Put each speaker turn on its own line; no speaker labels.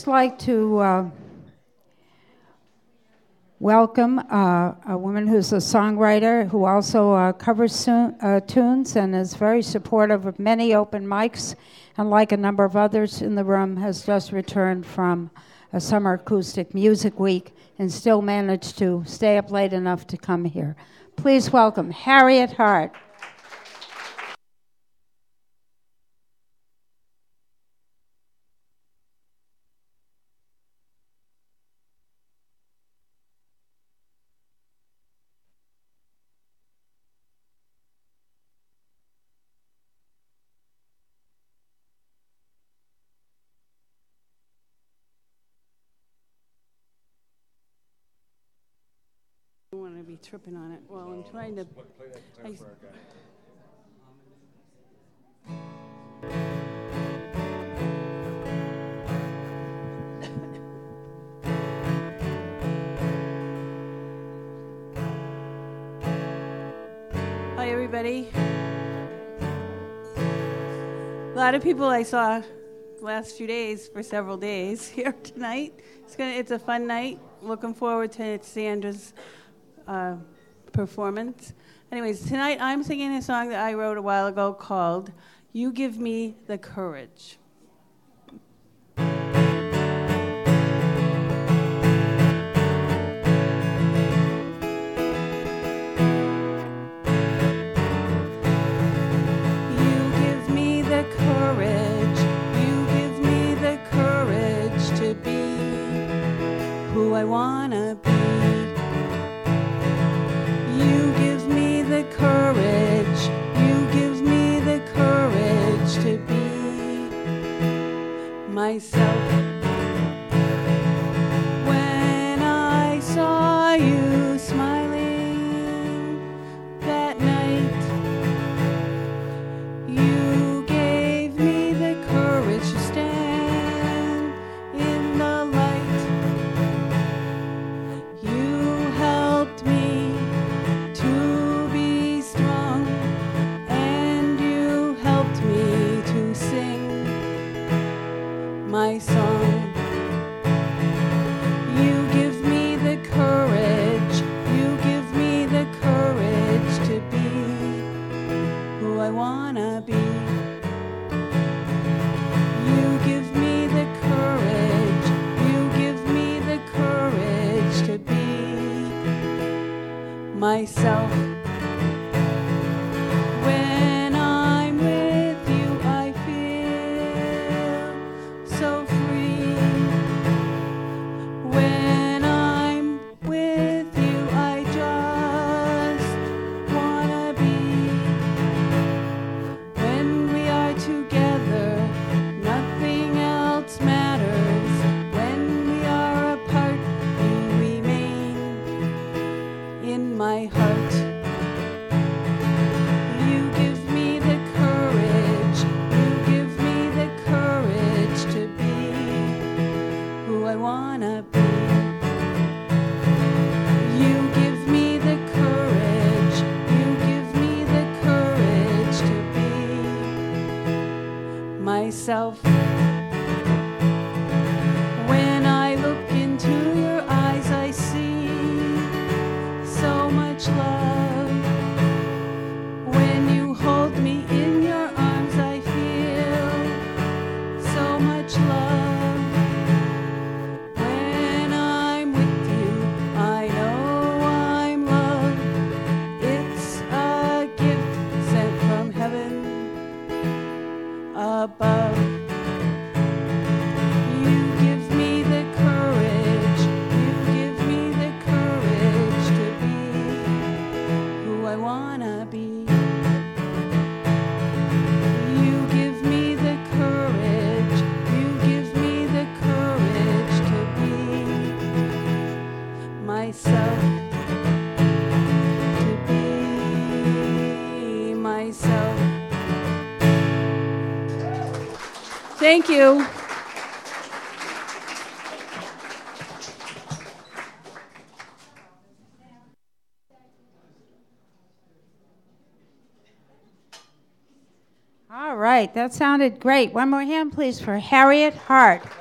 just like to welcome a woman who's a songwriter who also covers tunes and is very supportive of many open mics, and like a number of others in the room, has just returned from a summer acoustic music week and still managed to stay up late enough to come here. Please welcome Harriet Hart.
I don't want to be tripping on it while I'm trying to. Hi, everybody. A lot of people I saw the last few days for several days here tonight. It's a fun night. Looking forward to Sandra's performance. Anyways, tonight I'm singing a song that I wrote a while ago called You Give Me the Courage. I wanna be. You give me the courage. You give me the courage to be myself. When I saw you smiling that night, you gave me the courage to stand in the light. My song. You give me the courage. You give me the courage to be who I wanna be. You give me the courage. You give me the courage to be myself. When I'm with you, I feel so free. When I'm with you, I just wanna be. When we are together, nothing else matters. When we are apart, you remain in my heart. You give me the courage. You give me the courage to be who I wanna be. You give me the courage. You give me the courage to be myself. When I look into your eyes, I see so much love. When you hold me in your arms, I feel so much love. When I'm with you, I know I'm loved. It's a gift sent from heaven above. You give me the courage. You give me the courage to be who I wanna be. You give me the courage. You give me the courage to be myself. To be myself. Thank you.
All right, that sounded great. One more hand, please, for Harriet Hart.